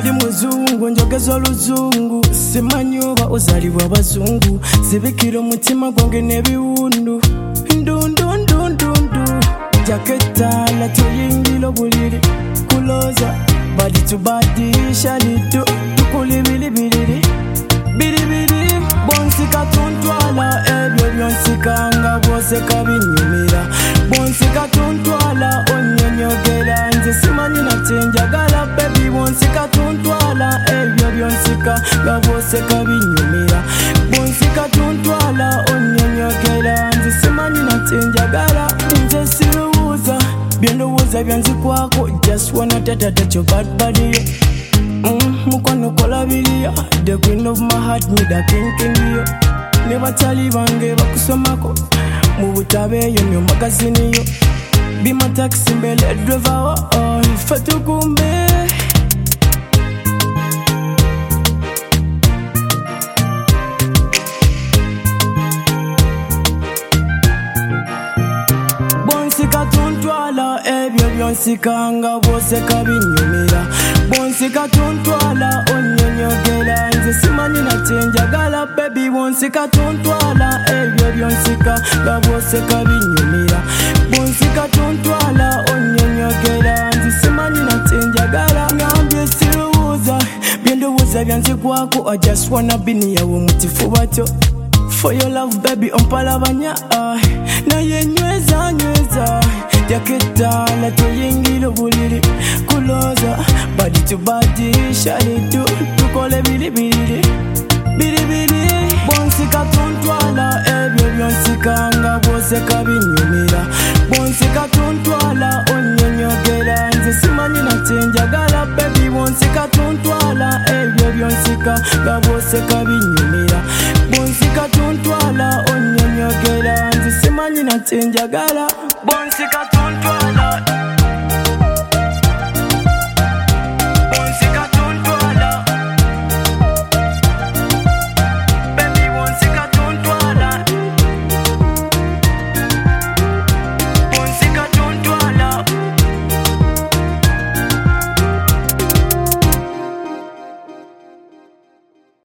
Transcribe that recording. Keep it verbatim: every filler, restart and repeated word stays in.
siri muzungu njogeza oluzungu simanyi oba ozalibwa abazungu zibikira omutima gwange n'ebiwundu ndundundundundu jaketala tuyingila obuliri kuloza badi tubadi shalido tukuli bilibiliri biribiri bonsika tuntwala ebyo byonsikanga bwose kabinyumira bonsika tuntwala onyonyogera nze simanyi nate njagala bebi bonsika tuntwala ebyo byonsika nga bwose kabinyumira bonsika tuntwala onyonyogera nze simanyi nate njagala nze sirubuza byendowooza byanzikwako just wanna tata touch your bad body mm, mukwano kola biliya the queen of my heart me the king king yo ne batali bange bakusomako mu butabeyo ne magazini yo be my taxi mbele driver oh ife tukumbe bonsika tuntwala ebyo byonsikanga bwose kabinyumira bonsika tuntwala onyonyogera nze simanyi nate njagala bebi bonsika tuntwala ebyo byonsika nga bwose kabinyumira bonsika tuntwala onyonyogera nze simanyi nate njagala ngambye sirubuza byendowooza byanzikwako I just wanna be near omutifuba kyo for your love baby ompalabanya naye nyweza nyweza jaketala tuyingila obuliri kuloza badi tubadi shalido tukole bilibili bilibili bonsika tuntwala ebyo byonsikanga bwose kabinyumira bonsika tuntwala onyonyogera nze simanyi nate njagala bebi bonsika tuntwala ebyo byonsika nga bwose kabinyumira bonsika tuntwala onyonyogera nze simanyi nate njagala bonsika